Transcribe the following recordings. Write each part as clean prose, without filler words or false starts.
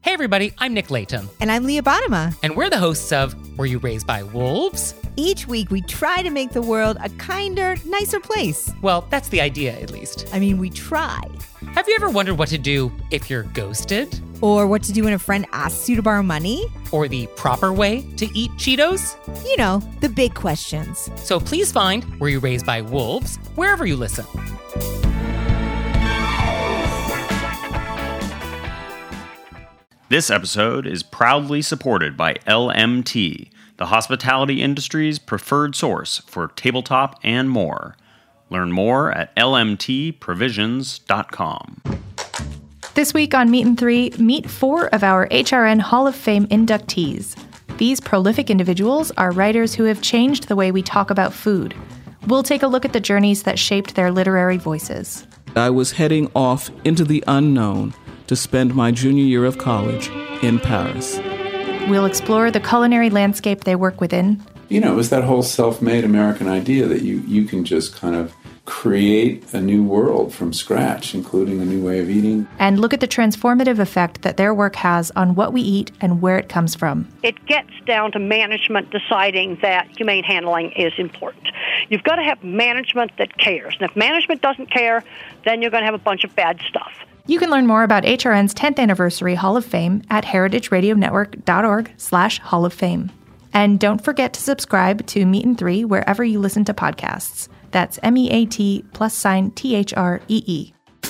Hey everybody, I'm Nick Layton. And I'm Leah Bottima. And we're the hosts of Were You Raised by Wolves? Each week we try to make the world a kinder, nicer place. Well, that's the idea, at least. I mean, we try. Have you ever wondered what to do if you're ghosted? Or what to do when a friend asks you to borrow money? Or the proper way to eat Cheetos? You know, the big questions. So please find Were You Raised by Wolves wherever you listen. This episode is proudly supported by LMT, the hospitality industry's preferred source for tabletop and more. Learn more at lmtprovisions.com. This week on Meet and Three, meet 4 of our HRN Hall of Fame inductees. These prolific individuals are writers who have changed the way we talk about food. We'll take a look at the journeys that shaped their literary voices. I was heading off into the unknown to spend my junior year of college in Paris. We'll explore the culinary landscape they work within. You know, it was that whole self-made American idea that you can just kind of create a new world from scratch, including a new way of eating. And look at the transformative effect that their work has on what we eat and where it comes from. It gets down to management deciding that humane handling is important. You've got to have management that cares. And if management doesn't care, then you're going to have a bunch of bad stuff. You can learn more about HRN's 10th Anniversary Hall of Fame at heritageradionetwork.org/Hall of Fame. And don't forget to subscribe to Meet and Three wherever you listen to podcasts. That's MEAT+THREE.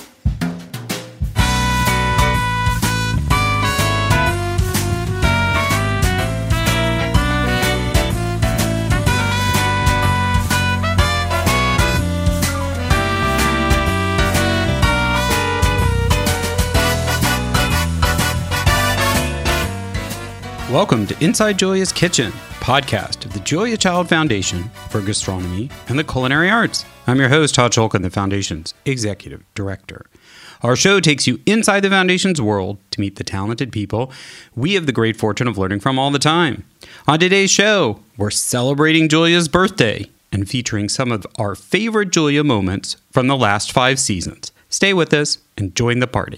Welcome to Inside Julia's Kitchen, podcast of the Julia Child Foundation for Gastronomy and the Culinary Arts. I'm your host, Todd Shulkin, the Foundation's Executive Director. Our show takes you inside the Foundation's world to meet the talented people we have the great fortune of learning from all the time. On today's show, we're celebrating Julia's birthday and featuring some of our favorite Julia moments from the last 5 seasons. Stay with us and join the party.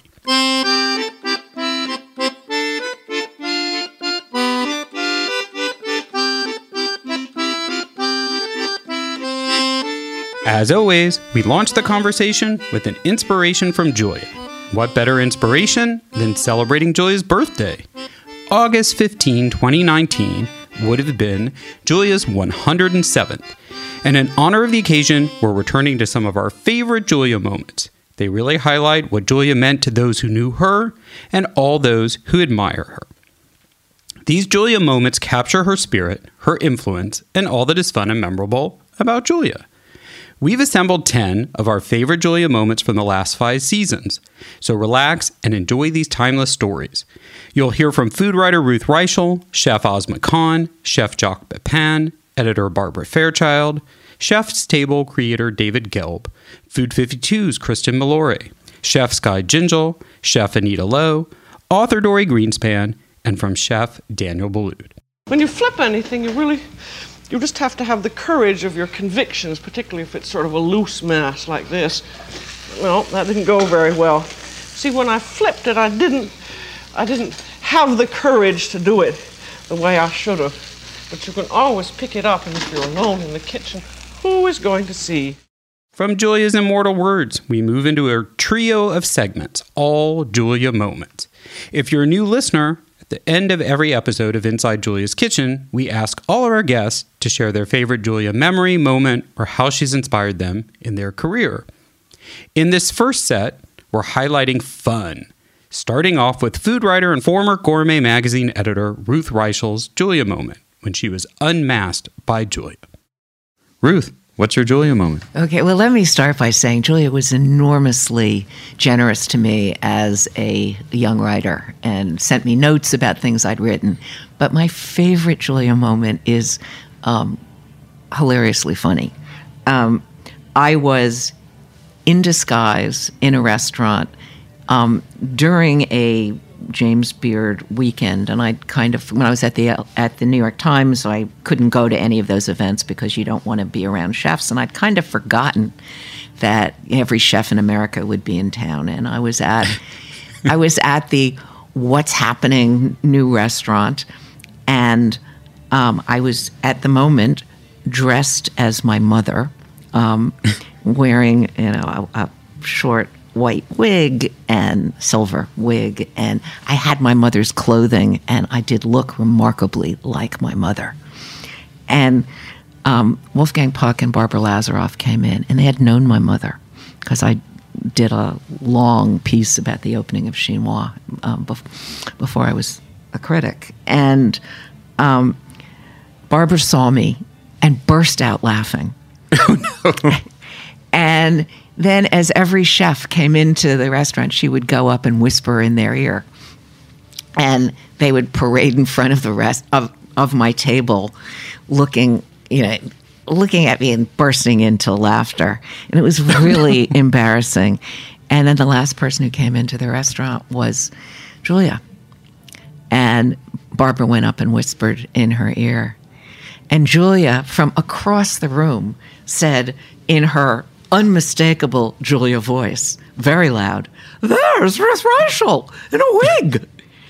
As always, we launch the conversation with an inspiration from Julia. What better inspiration than celebrating Julia's birthday? August 15, 2019 would have been Julia's 107th. And in honor of the occasion, we're returning to some of our favorite Julia moments. They really highlight what Julia meant to those who knew her and all those who admire her. These Julia moments capture her spirit, her influence, and all that is fun and memorable about Julia. We've assembled 10 of our favorite Julia moments from the last 5 seasons, so relax and enjoy these timeless stories. You'll hear from food writer Ruth Reichel, Chef Ozma Khan, Chef Jacques Pepin, editor Barbara Fairchild, Chef's Table creator David Gelb, Food 52's Kristen Mallory, Chef Sky Gingell, Chef Anita Lowe, author Dory Greenspan, and from Chef Daniel Boulud. When you flip anything, you just have to have the courage of your convictions, particularly if it's sort of a loose mass like this. Well, that didn't go very well. See, when I flipped it, I didn't have the courage to do it the way I should have. But you can always pick it up, and if you're alone in the kitchen, who is going to see? From Julia's immortal words, we move into a trio of segments, all Julia moments. If you're a new listener, at the end of every episode of Inside Julia's Kitchen, we ask all of our guests to share their favorite Julia memory, moment, or how she's inspired them in their career. In this first set, we're highlighting fun, starting off with food writer and former Gourmet magazine editor Ruth Reichel's Julia moment when she was unmasked by Julia. Ruth, what's your Julia moment? Okay, well, let me start by saying Julia was enormously generous to me as a young writer and sent me notes about things I'd written. But my favorite Julia moment is hilariously funny. I was in disguise in a restaurant during a James Beard weekend, and I'd kind of, when I was at the New York Times, I couldn't go to any of those events because you don't want to be around chefs, and I'd kind of forgotten that every chef in America would be in town, and I was at the what's happening, new restaurant. And I was, at the moment, dressed as my mother, wearing, a short white wig and silver wig. And I had my mother's clothing, and I did look remarkably like my mother. And Wolfgang Puck and Barbara Lazaroff came in, and they had known my mother because I did a long piece about the opening of Chinois before I was a critic. And Barbara saw me and burst out laughing. Oh, no. And then as every chef came into the restaurant, she would go up and whisper in their ear. And they would parade in front of the rest of my table, looking at me and bursting into laughter. And it was really embarrassing. And then the last person who came into the restaurant was Julia. And Barbara went up and whispered in her ear. And Julia, from across the room, said in her unmistakable Julia voice, very loud, "There's Ruth Reichel in a wig."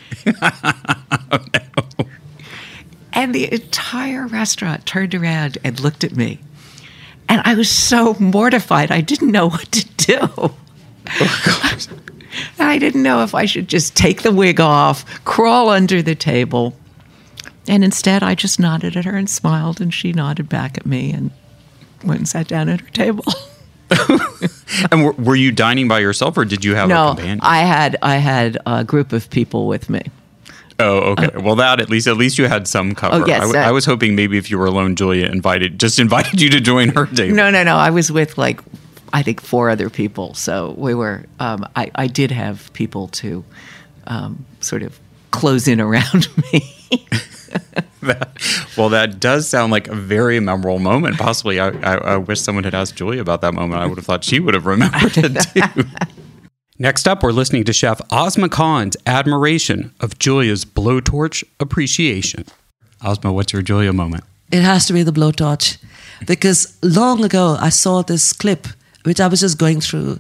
Oh, no. And the entire restaurant turned around and looked at me. And I was so mortified, I didn't know what to do. Oh, God. I didn't know if I should just take the wig off, crawl under the table. And instead, I just nodded at her and smiled, and she nodded back at me and went and sat down at her table. And were you dining by yourself, or did you have a companion? No, I had a group of people with me. Oh, okay. Well, that at least you had some cover. Oh, yes, I was hoping maybe if you were alone, Julia invited you to join her table. No. I was with I think 4 other people. So we were. I did have people to sort of close in around me. That does sound like a very memorable moment. Possibly, I wish someone had asked Julia about that moment. I would have thought she would have remembered it too. Next up, we're listening to Chef Ozma Khan's admiration of Julia's blowtorch appreciation. Ozma, what's your Julia moment? It has to be the blowtorch, because long ago I saw this clip, which I was just going through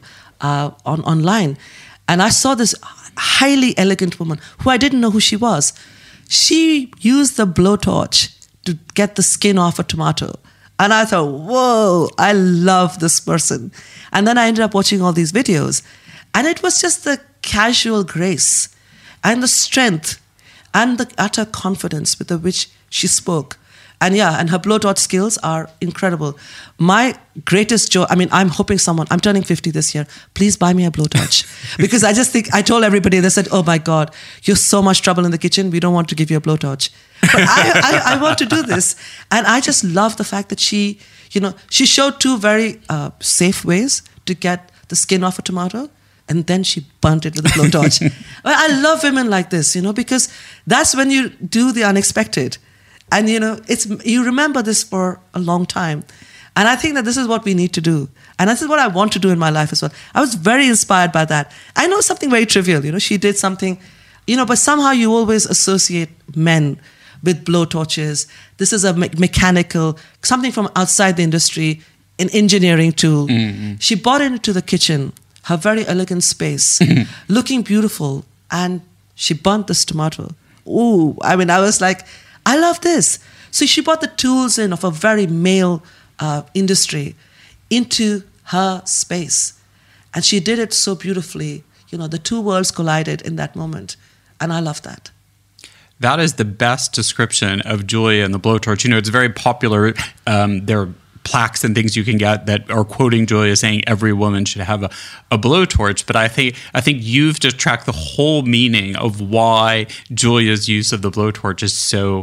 online, and I saw this highly elegant woman who I didn't know who she was. She used the blowtorch to get the skin off a tomato. And I thought, whoa, I love this person. And then I ended up watching all these videos. And it was just the casual grace and the strength and the utter confidence with which she spoke. And her blowtorch skills are incredible. My greatest joy, I'm hoping I'm turning 50 this year. Please buy me a blowtorch. Because I told everybody, they said, oh my God, you're so much trouble in the kitchen. We don't want to give you a blowtorch. But I want to do this. And I just love the fact that she showed 2 very safe ways to get the skin off a tomato. And then she burnt it with a blowtorch. I love women like this, because that's when you do the unexpected. And, you remember this for a long time. And I think that this is what we need to do. And this is what I want to do in my life as well. I was very inspired by that. I know something very trivial, she did something, but somehow you always associate men with blowtorches. This is a mechanical, something from outside the industry, an engineering tool. Mm-hmm. She brought it into the kitchen, her very elegant space, looking beautiful. And she burnt this tomato. Ooh, I was like, I love this. So she brought the tools in of a very male industry into her space. And she did it so beautifully. The 2 worlds collided in that moment. And I love that. That is the best description of Julia and the blowtorch. It's very popular. There are plaques and things you can get that are quoting Julia saying every woman should have a blowtorch. But I think you've just tracked the whole meaning of why Julia's use of the blowtorch is so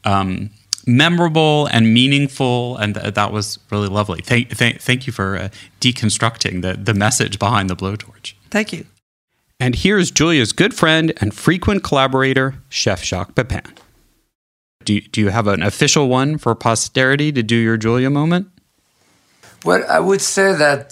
memorable and meaningful, and that was really lovely. Thank you for deconstructing the message behind the blowtorch. Thank you. And here's Julia's good friend and frequent collaborator, Chef Jacques Pepin. Do you have an official one for posterity to do your Julia moment? Well, I would say that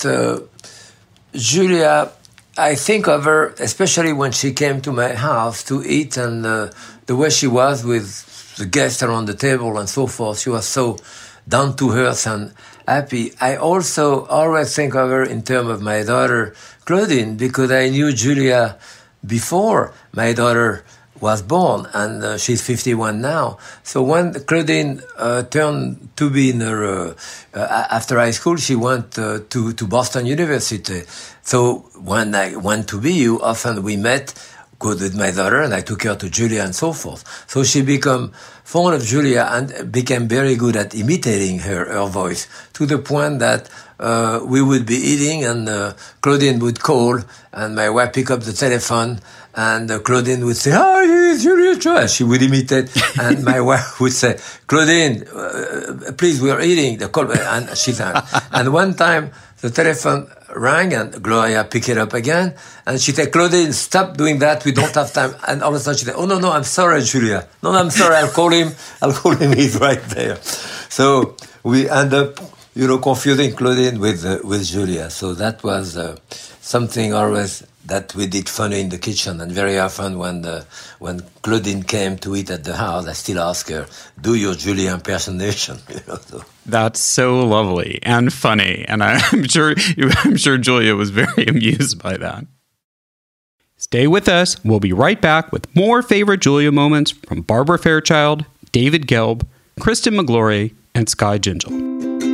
Julia, I think of her, especially when she came to my house to eat, and the way she was with the guests around the table and so forth. She was so down to earth and happy. I also always think of her in terms of my daughter, Claudine, because I knew Julia before my daughter was born, and she's 51 now. So when Claudine turned to be in her, after high school, she went to Boston University. So when I went to BU, often we met, good with my daughter, and I took her to Julia and so forth. So she became fond of Julia and became very good at imitating her voice, to the point that we would be eating and Claudine would call and my wife pick up the telephone and Claudine would say, "Hi, it's Julia Child." She would imitate and my wife would say, "Claudine, please, we are eating." The call, and she's and one time the telephone rang and Gloria picked it up again and she said, "Claudine, stop doing that. We don't have time." And all of a sudden she said, "Oh, no, I'm sorry, Julia. No, I'm sorry. I'll call him. He's right there." So we end up, confusing Claudine with Julia. So that was something always that we did funny in the kitchen. And very often when Claudine came to eat at the house, I still ask her, "Do your Julia impersonation?" So. That's so lovely and funny, and I'm sure Julia was very amused by that. Stay with us. We'll be right back with more favorite Julia moments from Barbara Fairchild, David Gelb, Kristen McGlory, and Skye Gingell.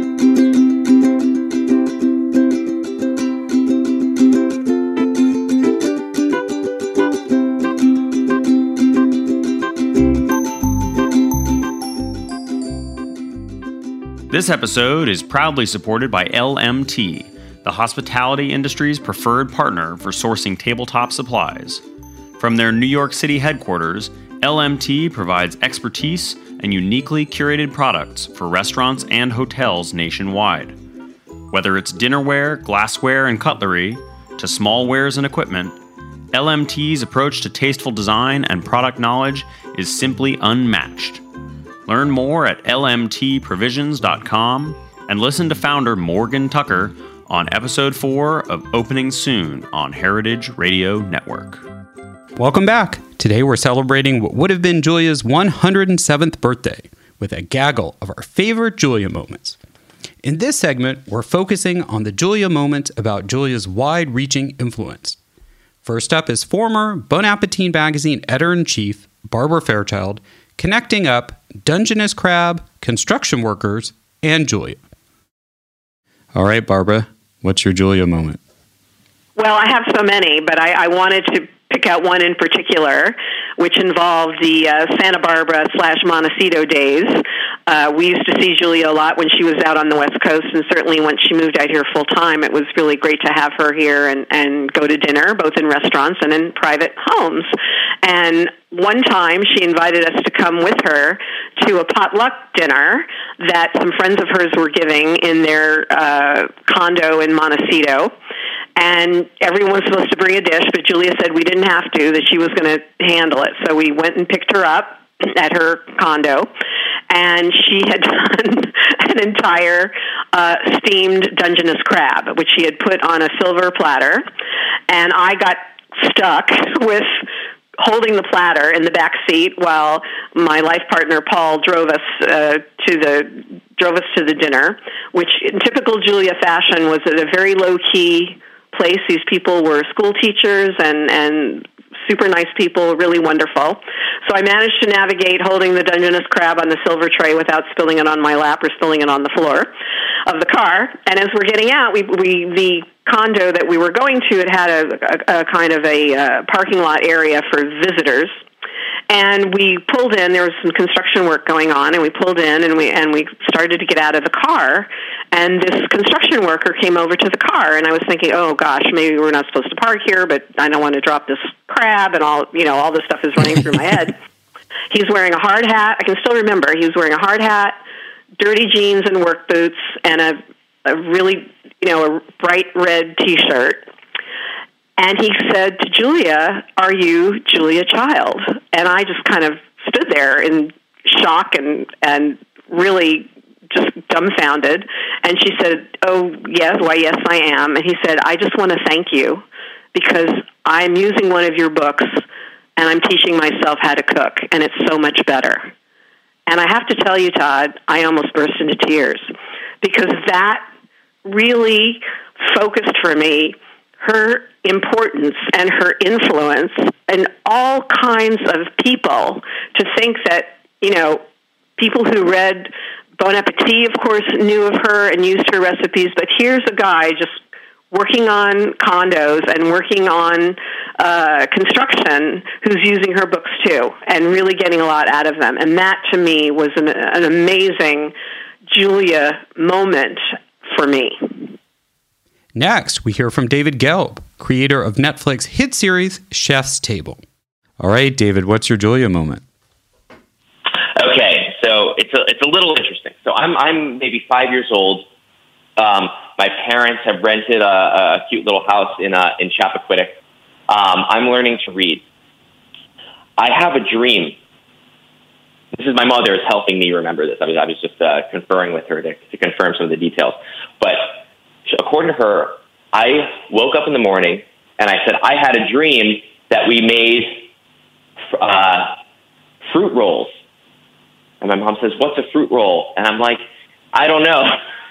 This episode is proudly supported by LMT, the hospitality industry's preferred partner for sourcing tabletop supplies. From their New York City headquarters, LMT provides expertise and uniquely curated products for restaurants and hotels nationwide. Whether it's dinnerware, glassware, and cutlery, to small wares and equipment, LMT's approach to tasteful design and product knowledge is simply unmatched. Learn more at lmtprovisions.com and listen to founder Morgan Tucker on episode 4 of Opening Soon on Heritage Radio Network. Welcome back. Today we're celebrating what would have been Julia's 107th birthday with a gaggle of our favorite Julia moments. In this segment, we're focusing on the Julia moment about Julia's wide-reaching influence. First up is former Bon Appetit magazine editor-in-chief Barbara Fairchild, connecting up Dungeness crab, construction workers, and Julia. All right, Barbara, what's your Julia moment? Well, I have so many, but I wanted to pick out one in particular, which involved the Santa Barbara / Montecito days. We used to see Julia a lot when she was out on the West Coast, and certainly when she moved out here full time, it was really great to have her here and go to dinner, both in restaurants and in private homes. And one time she invited us to come with her to a potluck dinner that some friends of hers were giving in their condo in Montecito. And everyone was supposed to bring a dish, but Julia said we didn't have to, that she was going to handle it. So we went and picked her up at her condo, and she had done an entire steamed Dungeness crab, which she had put on a silver platter. And I got stuck with holding the platter in the back seat while my life partner Paul drove us to the dinner, which in typical Julia fashion was at a very low key place. These people were school teachers and super nice people, really wonderful. So I managed to navigate holding the Dungeness crab on the silver tray without spilling it on my lap or spilling it on the floor of the car. And as we're getting out, the condo that we were going to, it had a kind of a parking lot area for visitors. And we pulled in. There was some construction work going on, and we pulled in, and we started to get out of the car. And this construction worker came over to the car, and I was thinking, oh gosh, maybe we're not supposed to park here, but I don't want to drop this crab, and all this stuff is running through my head. He's wearing a hard hat. I can still remember. He was wearing a hard hat, dirty jeans and work boots, and a really, a bright red T-shirt. And he said to Julia, "Are you Julia Child?" And I just kind of stood there in shock and really just dumbfounded. And she said, "Oh, yes, why, yes, I am." And he said, "I just want to thank you because I'm using one of your books and I'm teaching myself how to cook, and it's so much better." And I have to tell you, Todd, I almost burst into tears because that really focused for me her importance and her influence in all kinds of people, to think that, people who read Bon Appetit, of course, knew of her and used her recipes, but here's a guy just working on condos and working on construction who's using her books too and really getting a lot out of them. And that, to me, was an amazing Julia moment for me. Next, we hear from David Gelb, creator of Netflix hit series Chef's Table. All right, David, what's your Julia moment? Okay, so it's a little interesting. So I'm maybe 5 years old. My parents have rented a cute little house in Chappaquiddick. I'm learning to read. I have a dream. This is my mother is helping me remember this. I was just conferring with her to confirm some of the details. But according to her, I woke up in the morning and I said, I had a dream that we made fruit rolls. And my mom says, what's a fruit roll? And I'm like, I don't know.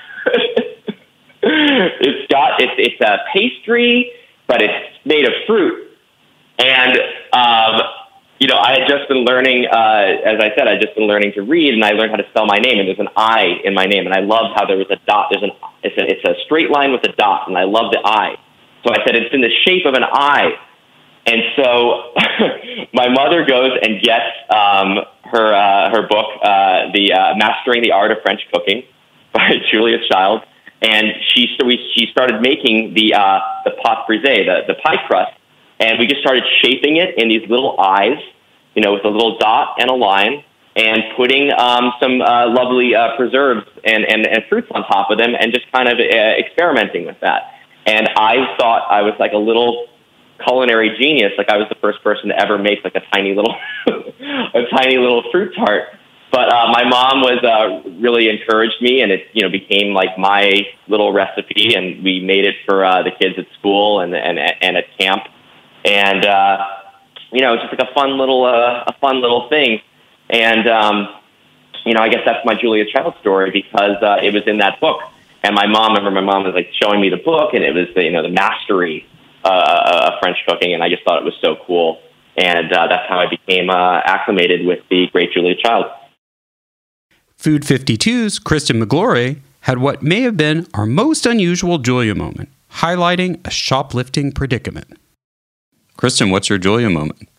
It's a pastry, but it's made of fruit. And, I had just been learning, as I said, I'd just been learning to read, and I learned how to spell my name, and there's an I in my name, and I loved how there was a dot. It's a straight line with a dot, and I love the I. So I said, it's in the shape of an I. And so my mother goes and gets her book, Mastering the Art of French Cooking by Julia Child, and she started making the pâte brisée, the pie crust, and we just started shaping it in these little eyes, with a little dot and a line, and putting some lovely preserves and fruits on top of them, and just kind of experimenting with that. And I thought I was like a little culinary genius, like I was the first person to ever make like a tiny little fruit tart. But my mom was really encouraged me, and it became like my little recipe, and we made it for the kids at school and at camp, and it's just like a fun little thing. And I guess that's my Julia Child story, because it was in that book. And my mom was like showing me the book, and it was the mastery of French cooking, and I just thought it was so cool. And that's how I became acclimated with the great Julia Child. Food 52's Kristen McGlory had what may have been our most unusual Julia moment, highlighting a shoplifting predicament. Kristen, what's your Julia moment?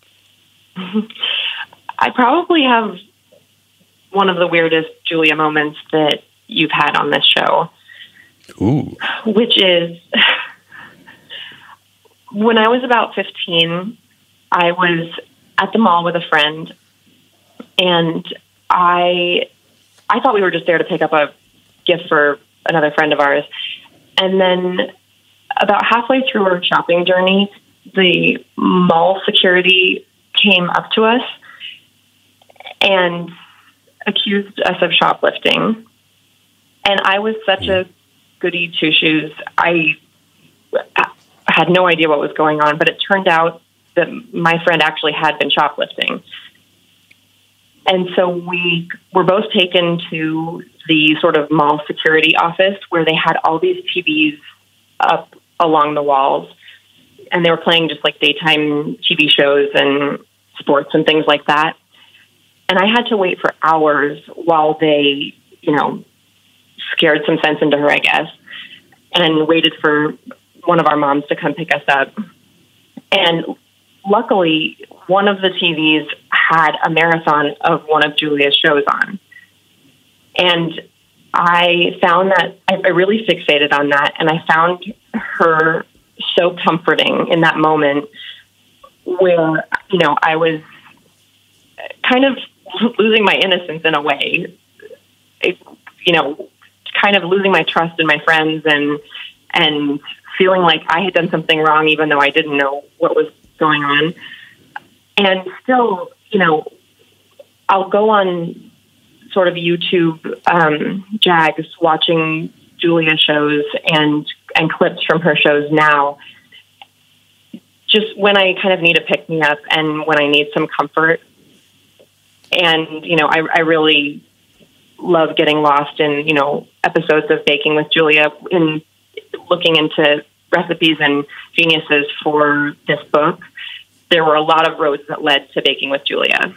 I probably have one of the weirdest Julia moments that you've had on this show. Ooh. Which is, when I was about 15, I was at the mall with a friend, and I thought we were just there to pick up a gift for another friend of ours. And then about halfway through our shopping journey, the mall security came up to us and accused us of shoplifting. And I was such a goody two-shoes. I had no idea what was going on, but it turned out that my friend actually had been shoplifting. And so we were both taken to the sort of mall security office, where they had all these TVs up along the walls, and they were playing just like daytime TV shows and sports and things like that. And I had to wait for hours while they, scared some sense into her, I guess, and waited for one of our moms to come pick us up. And luckily, one of the TVs had a marathon of one of Julia's shows on. And I found that I really fixated on that, and I found her so comforting in that moment where, I was kind of losing my innocence in a way, kind of losing my trust in my friends and feeling like I had done something wrong, even though I didn't know what was going on. And still, I'll go on sort of YouTube Jags watching Julia shows and clips from her shows now, just when I kind of need a pick-me-up and when I need some comfort. And, I really love getting lost in, episodes of Baking with Julia and looking into recipes and geniuses for this book, there were a lot of roads that led to Baking with Julia.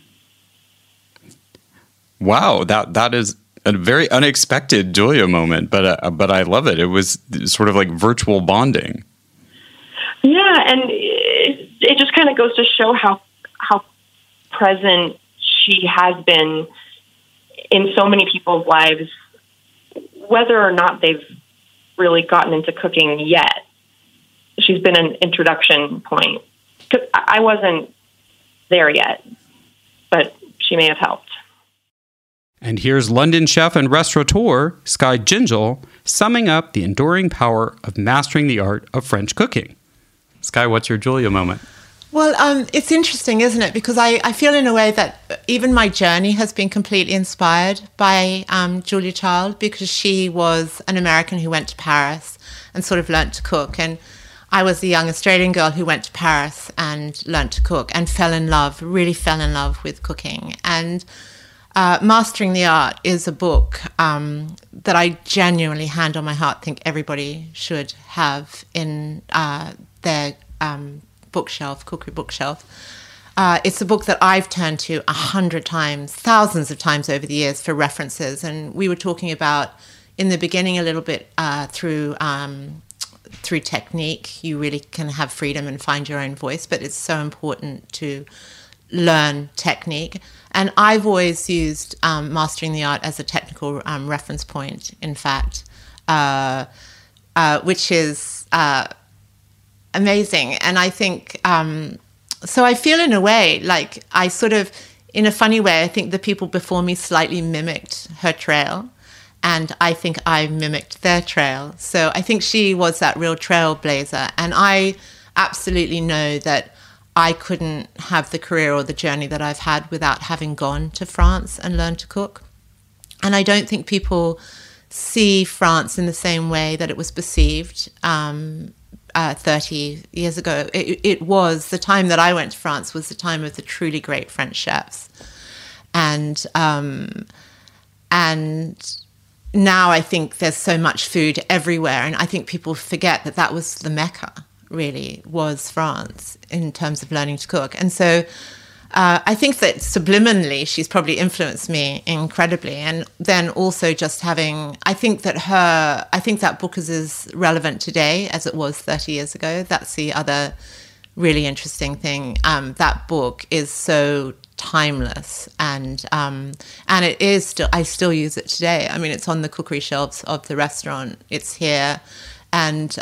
Wow, that is a very unexpected Julia moment, but I love it. It was sort of like virtual bonding. Yeah, and it just kind of goes to show how present she has been in so many people's lives, whether or not they've really gotten into cooking yet. She's been an introduction point. 'Cause I wasn't there yet, but she may have helped. And here's London chef and restaurateur Skye Gingell summing up the enduring power of mastering the art of French cooking. Skye, what's your Julia moment? Well, it's interesting, isn't it? Because I feel in a way that even my journey has been completely inspired by Julia Child, because she was an American who went to Paris and sort of learnt to cook. And I was a young Australian girl who went to Paris and learnt to cook and really fell in love with cooking. And Mastering the Art is a book that I genuinely, hand on my heart, think everybody should have in their cookery bookshelf. It's a book that I've turned to 100 times, thousands of times over the years for references. And we were talking about, in the beginning, a little bit through technique. You really can have freedom and find your own voice, but it's so important to learn technique. And I've always used Mastering the Art as a technical reference point, in fact, which is amazing. And I think, so I feel in a way, like I sort of, in a funny way, I think the people before me slightly mimicked her trail. And I think I mimicked their trail. So I think she was that real trailblazer. And I absolutely know that I couldn't have the career or the journey that I've had without having gone to France and learned to cook. And I don't think people see France in the same way that it was perceived 30 years ago. It was, the time that I went to France was the time of the truly great French chefs. And now I think there's so much food everywhere, and I think people forget that that was the Mecca, really, was France in terms of learning to cook. And so I think that subliminally she's probably influenced me incredibly. And then also just having, I think that book is as relevant today as it was 30 years ago. That's the other really interesting thing. That book is so timeless, and it is still, I still use it today. I mean, it's on the cookery shelves of the restaurant. It's here. And,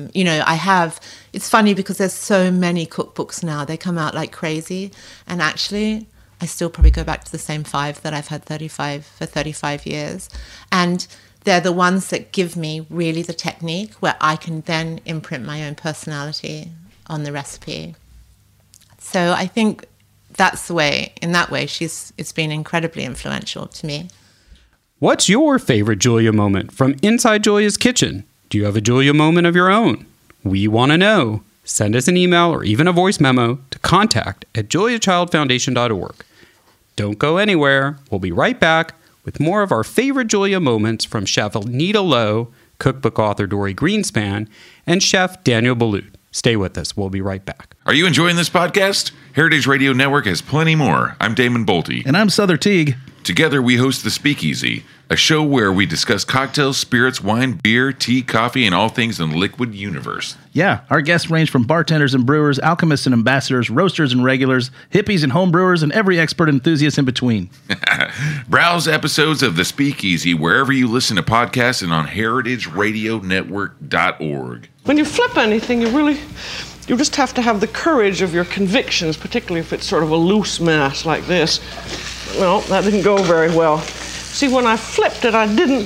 it's funny because there's so many cookbooks now. They come out like crazy. And actually, I still probably go back to the same 5 that I've had for 35 years. And they're the ones that give me really the technique where I can then imprint my own personality on the recipe. So I think that's the way, in that way, it's been incredibly influential to me. What's your favorite Julia moment from inside Julia's kitchen? Do you have a Julia moment of your own? We want to know. Send us an email or even a voice memo to contact@juliachildfoundation.org. Don't go anywhere. We'll be right back with more of our favorite Julia moments from Chef Anita Lowe, cookbook author Dory Greenspan, and Chef Daniel Boulud. Stay with us. We'll be right back. Are you enjoying this podcast? Heritage Radio Network has plenty more. I'm Damon Bolte. And I'm Souther Teague. Together we host The Speakeasy, a show where we discuss cocktails, spirits, wine, beer, tea, coffee, and all things in the liquid universe. Yeah, our guests range from bartenders and brewers, alchemists and ambassadors, roasters and regulars, hippies and home brewers, and every expert enthusiast in between. Browse episodes of The Speakeasy wherever you listen to podcasts and on heritageradionetwork.org. When you flip anything, you just have to have the courage of your convictions, particularly if it's sort of a loose mass like this. Well, that didn't go very well. See, when I flipped it, I didn't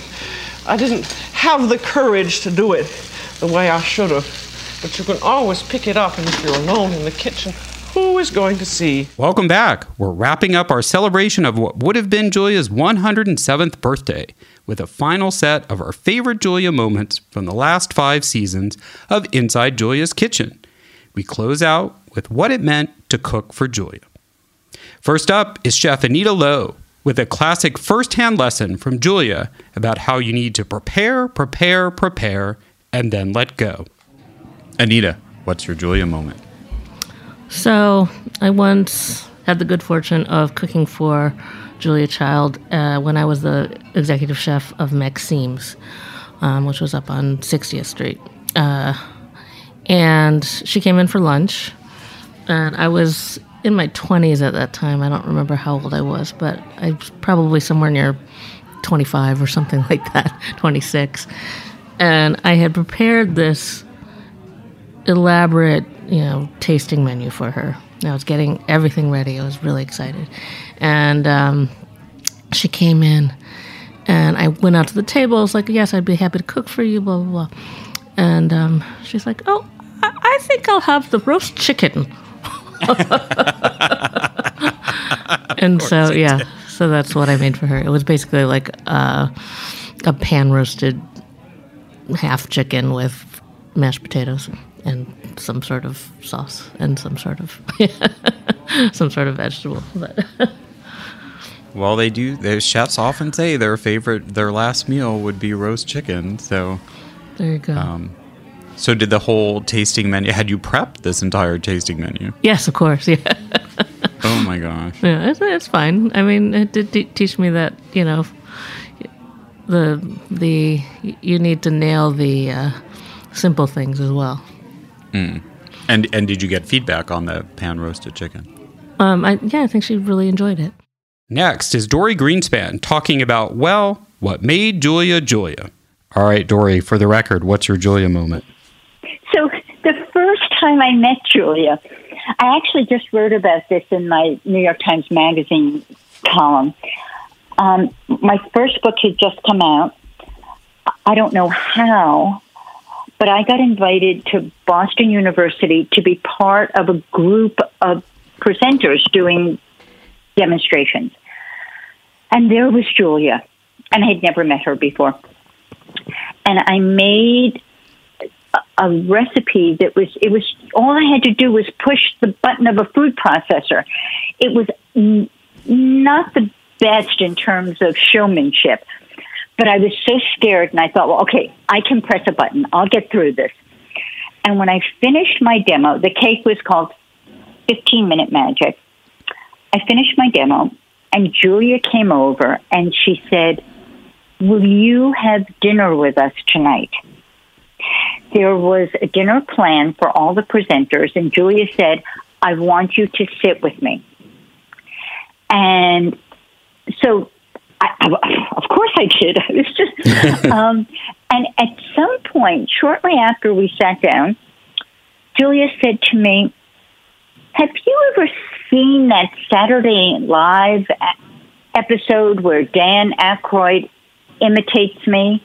have the courage to do it the way I should have. But you can always pick it up, and if you're alone in the kitchen, who is going to see? Welcome back. We're wrapping up our celebration of what would have been Julia's 107th birthday with a final set of our favorite Julia moments from the last 5 seasons of Inside Julia's Kitchen. We close out with what it meant to cook for Julia. First up is Chef Anita Lowe with a classic first-hand lesson from Julia about how you need to prepare, and then let go. Anita, what's your Julia moment? So I once had the good fortune of cooking for Julia Child when I was the executive chef of Maxime's, which was up on 60th Street. And she came in for lunch, and I was in my 20s at that time. I don't remember how old I was, but I was probably somewhere near 25 or something like that, 26. And I had prepared this elaborate, tasting menu for her. I was getting everything ready. I was really excited. And she came in, and I went out to the table. I was like, yes, I'd be happy to cook for you, blah, blah, blah. And she's like, oh, I think I'll have the roast chicken. And so, so that's what I made for her. It was basically like a pan-roasted half chicken with mashed potatoes and some sort of sauce and some sort of vegetable. But Well, they do. The chefs often say their last meal would be roast chicken. So there you go. So did the whole tasting menu? Had you prepped this entire tasting menu? Yes, of course. Yeah. Oh my gosh. Yeah, it's fine. I mean, it did teach me that the you need to nail the simple things as well. Mm. And did you get feedback on the pan roasted chicken? I think she really enjoyed it. Next is Dory Greenspan talking about, what made Julia Julia. All right, Dory, for the record, what's your Julia moment? So the first time I met Julia, I actually just wrote about this in my New York Times Magazine column. My first book had just come out. I don't know how, but I got invited to Boston University to be part of a group of presenters doing demonstrations. And there was Julia, and I had never met her before. And I made a recipe that was all I had to do was push the button of a food processor. It was not the best in terms of showmanship, but I was so scared, and I thought, well, okay, I can press a button. I'll get through this. And when I finished my demo, the cake was called 15-Minute Magic. I finished my demo, and Julia came over, and she said, will you have dinner with us tonight? There was a dinner plan for all the presenters, and Julia said, I want you to sit with me. And so, of course I did. I was just, and at some point, shortly after we sat down, Julia said to me, have you ever seen that Saturday Night Live episode where Dan Aykroyd imitates me?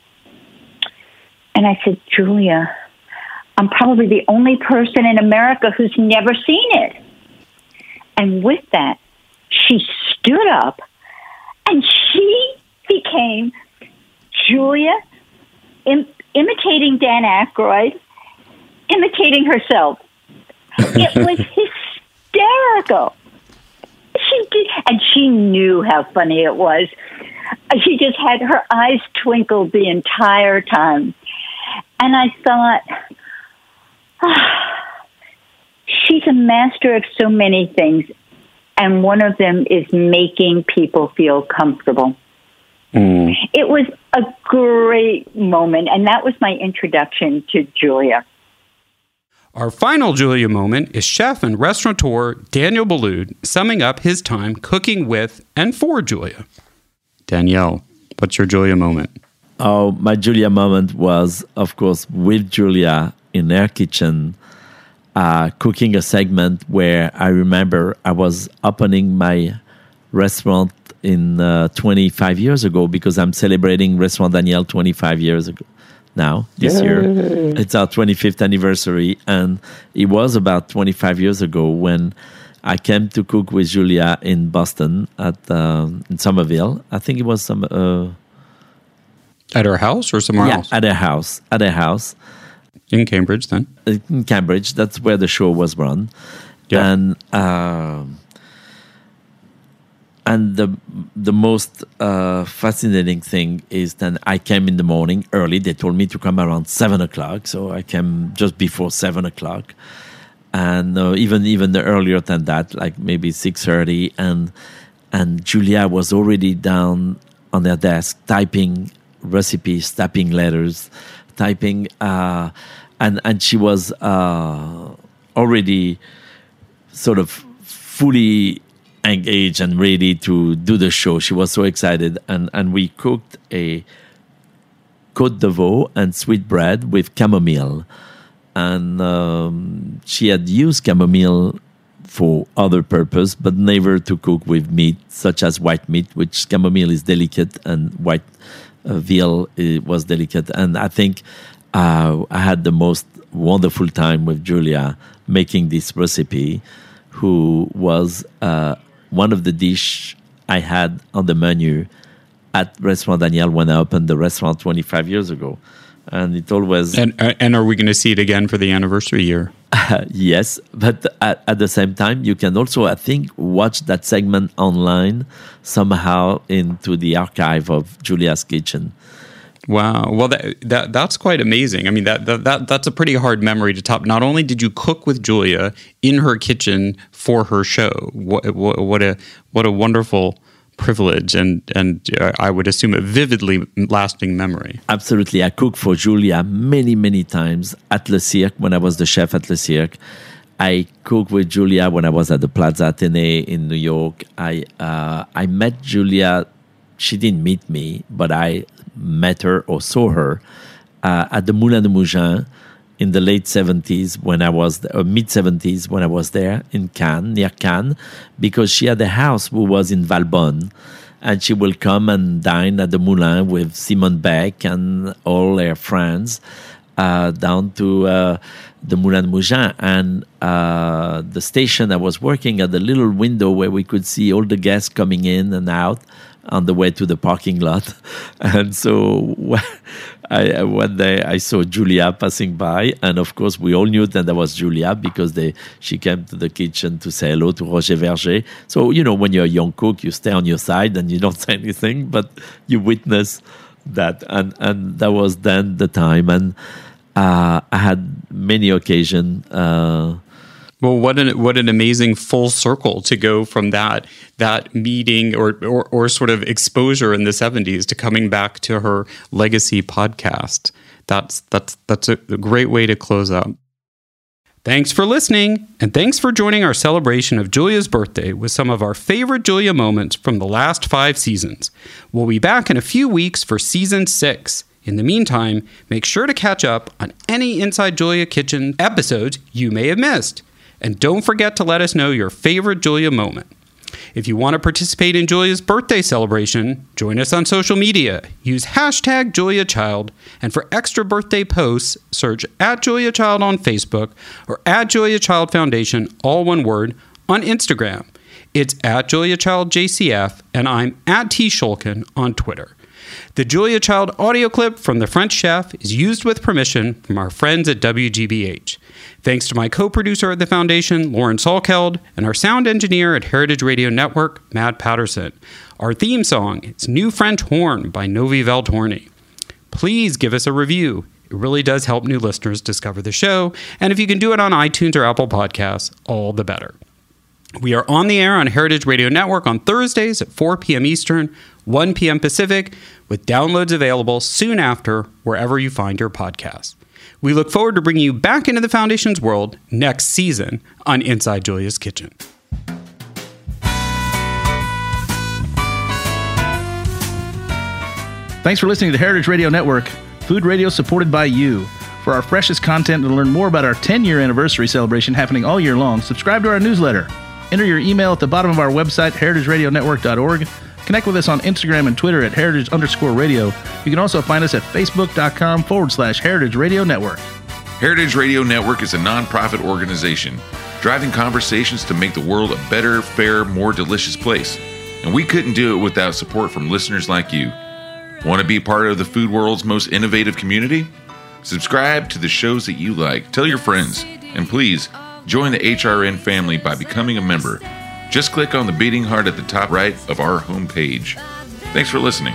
And I said, Julia, I'm probably the only person in America who's never seen it. And with that, she stood up and she became Julia imitating Dan Aykroyd, imitating herself. It was hysterical. She did, and she knew how funny it was. She just had her eyes twinkled the entire time. And I thought, she's a master of so many things, and one of them is making people feel comfortable. Mm. It was a great moment, and that was my introduction to Julia. Our final Julia moment is chef and restaurateur Daniel Boulud summing up his time cooking with and for Julia. Danielle, what's your Julia moment? Oh, my Julia moment was, of course, with Julia in her kitchen, cooking a segment where I remember I was opening my restaurant in 25 years ago, because I'm celebrating Restaurant Daniel 25 years ago now, this year. It's our 25th anniversary, and it was about 25 years ago when I came to cook with Julia in Boston in Somerville. I think it was some... at her house or somewhere else? At her house. At her house. In Cambridge, then? In Cambridge. That's where the show was run. Yeah. And the most fascinating thing is that I came in the morning early. They told me to come around 7 o'clock, so I came just before 7 o'clock, and even earlier than that, like maybe 6:30. And Julia was already down on their desk typing recipes, typing letters, typing, and she was already sort of fully engaged and ready to do the show. She was so excited, and we cooked a côte de veau and sweetbread with chamomile, and she had used chamomile for other purpose, but never to cook with meat, such as white meat, which chamomile is delicate, and white veal was delicate. And I think I had the most wonderful time with Julia making this recipe, who was one of the dish I had on the menu at Restaurant Daniel when I opened the restaurant 25 years ago. And it always... And are we going to see it again for the anniversary year? Yes, but at the same time, you can also, I think, watch that segment online somehow into the archive of Julia's Kitchen. Wow. Well, that's quite amazing. I mean, that's a pretty hard memory to top. Not only did you cook with Julia in her kitchen for her show, what a wonderful privilege, and I would assume a vividly lasting memory. Absolutely. I cooked for Julia many times at Le Cirque when I was the chef at Le Cirque. I cooked with Julia when I was at the Plaza Athénée in New York. I met Julia. She didn't meet me, but I met her or saw her at the Moulin de Mougins in the late 70s when I was, mid 70s when I was there in Cannes, near Cannes, because she had a house who was in Valbonne, and she will come and dine at the Moulin with Simone Beck and all her friends down to the Moulin de Mougins. And the station I was working at, the little window where we could see all the guests coming in and out on the way to the parking lot. And so one day I saw Julia passing by, and of course we all knew that was Julia because she came to the kitchen to say hello to Roger Verger. So, you know, when you're a young cook, you stay on your side and you don't say anything, but you witness that. And that was then the time. And I had many occasions. Well, what an amazing full circle to go from that meeting or sort of exposure in the 70s to coming back to her legacy podcast. That's a great way to close up. Thanks for listening, and thanks for joining our celebration of Julia's birthday with some of our favorite Julia moments from the last 5 seasons. We'll be back in a few weeks for season 6. In the meantime, make sure to catch up on any Inside Julia Kitchen episodes you may have missed. And don't forget to let us know your favorite Julia moment. If you want to participate in Julia's birthday celebration, join us on social media. Use hashtag JuliaChild, and for extra birthday posts, search @JuliaChild on Facebook or @JuliaChild Foundation, all one word, on Instagram. It's @JuliaChildJCF, and I'm @TShulkin on Twitter. The Julia Child audio clip from The French Chef is used with permission from our friends at WGBH. Thanks to my co-producer at the Foundation, Lauren Salkeld, and our sound engineer at Heritage Radio Network, Matt Patterson. Our theme song is New French Horn by Novi Valtorni. Please give us a review. It really does help new listeners discover the show, and if you can do it on iTunes or Apple Podcasts, all the better. We are on the air on Heritage Radio Network on Thursdays at 4 p.m. Eastern, 1 p.m. Pacific, with downloads available soon after wherever you find your podcasts. We look forward to bringing you back into the Foundation's world next season on Inside Julia's Kitchen. Thanks for listening to the Heritage Radio Network, food radio supported by you. For our freshest content and to learn more about our 10-year anniversary celebration happening all year long, subscribe to our newsletter. Enter your email at the bottom of our website, heritageradionetwork.org. Connect with us on Instagram and Twitter at @heritage_radio. You can also find us at facebook.com/Heritage Radio Network. Heritage Radio Network is a nonprofit organization driving conversations to make the world a better, fairer, more delicious place. And we couldn't do it without support from listeners like you. Want to be part of the food world's most innovative community? Subscribe to the shows that you like, tell your friends, and please join the HRN family by becoming a member. Just click on the beating heart at the top right of our homepage. Thanks for listening.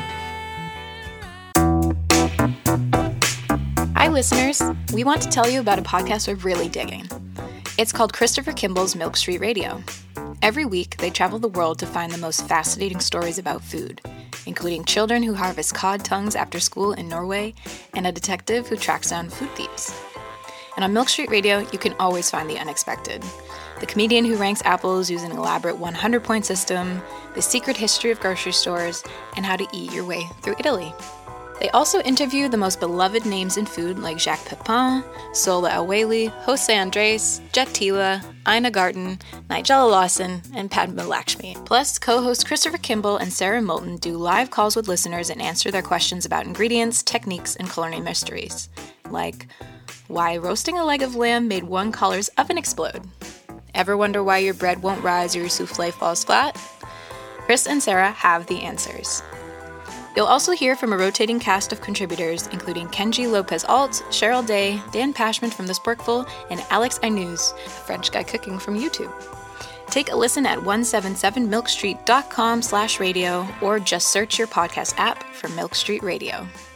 Hi, listeners. We want to tell you about a podcast we're really digging. It's called Christopher Kimball's Milk Street Radio. Every week, they travel the world to find the most fascinating stories about food, including children who harvest cod tongues after school in Norway and a detective who tracks down food thieves. And on Milk Street Radio, you can always find the unexpected. The comedian who ranks apples using an elaborate 100-point system, the secret history of grocery stores, and how to eat your way through Italy. They also interview the most beloved names in food like Jacques Pepin, Sola El-Waylly, Jose Andres, Jet Tila, Ina Garten, Nigella Lawson, and Padma Lakshmi. Plus, co-hosts Christopher Kimball and Sarah Moulton do live calls with listeners and answer their questions about ingredients, techniques, and culinary mysteries. Like, why roasting a leg of lamb made one caller's oven explode? Ever wonder why your bread won't rise or your souffle falls flat? Chris and Sarah have the answers. You'll also hear from a rotating cast of contributors, including Kenji Lopez-Alt, Cheryl Day, Dan Pashman from The Sporkful, and Alex Aynouz, a French guy cooking from YouTube. Take a listen at 177milkstreet.com/radio or just search your podcast app for Milk Street Radio.